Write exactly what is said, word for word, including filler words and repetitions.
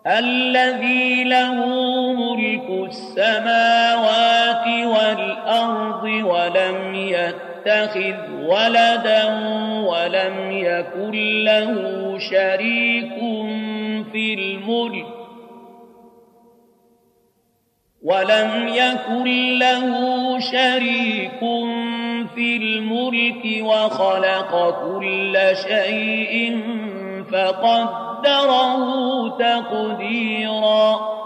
الذي له ملك السماوات والأرض ولم يتخذ ولدا ولم يكن له شريك في الملك ولم يكن له شريك في الملك وخلق كل شيء فقدره تقديرا